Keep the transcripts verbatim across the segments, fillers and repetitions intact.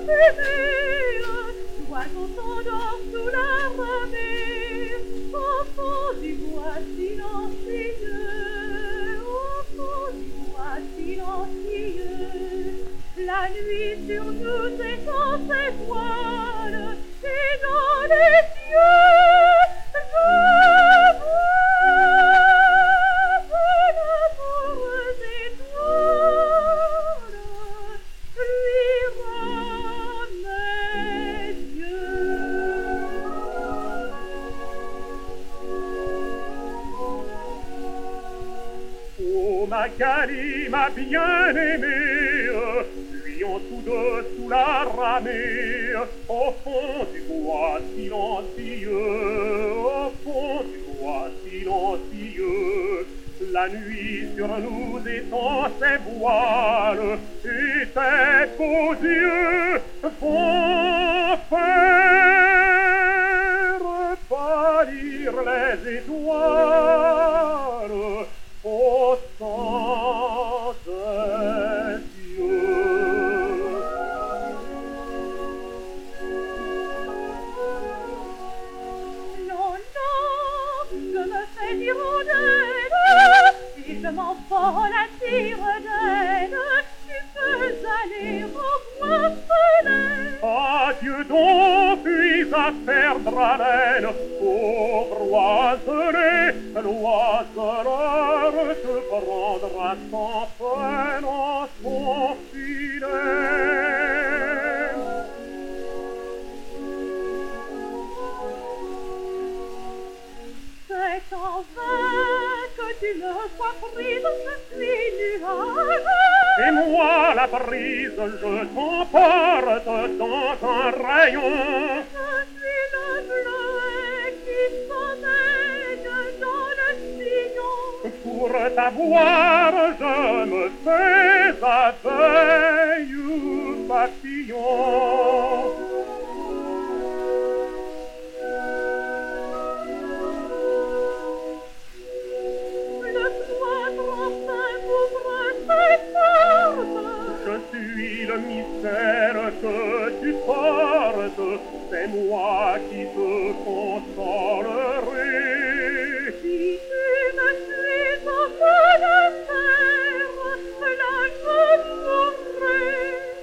L'oiseau s'endort sous la ramure, au fond du bois silencieux, au fond du bois silencieux. La nuit sur nous étend ses voiles, et dans les cieux, je vois l'amoureuse étoile lui rend mes yeux. Oh Magali, ma bien-aimée, fuyons tous deux sous la ramée, au fond du bois silencieux, au fond du bois silencieux. La nuit sur nous étend ses voiles, et tes beaux yeux vont faire pâlir les étoiles au sang des cieux. Non, non, je me fais hirondelle, et je m'envole à tire-d'aile, tu peux aller au bois follet. Adieu donc, puis à perdre haleine, pauvre oiselet, l'oiseleur te prendra sans peine en son filet. C'est en vain que tu me vois prise, je suis nuage. Et moi la prise, je t'emporte dans un rayon. Je suis le bleuet qui sommeille dans le sillon. Pour t'avoir, je me fais à veille papillon. Le cloître enfin m'ouvre ses portes. Je suis le mystère que tu portes, c'est moi qui te consolerai. Si tu me suis au fond de terre, là je mourrai.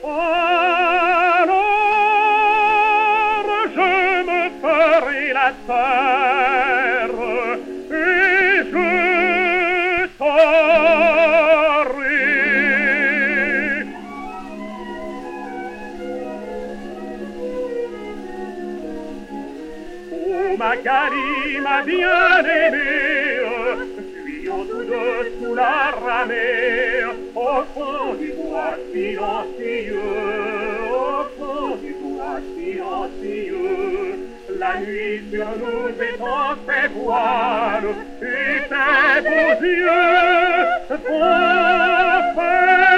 Alors je me ferai la terre et je t'aurai. Oh Magali, ma bien-aimée, fuyons tous deux sous la ramée, au fond du bois silencieux, au fond du bois silencieux. La nuit sur nous étend ses voiles, et tes beaux yeux vont faire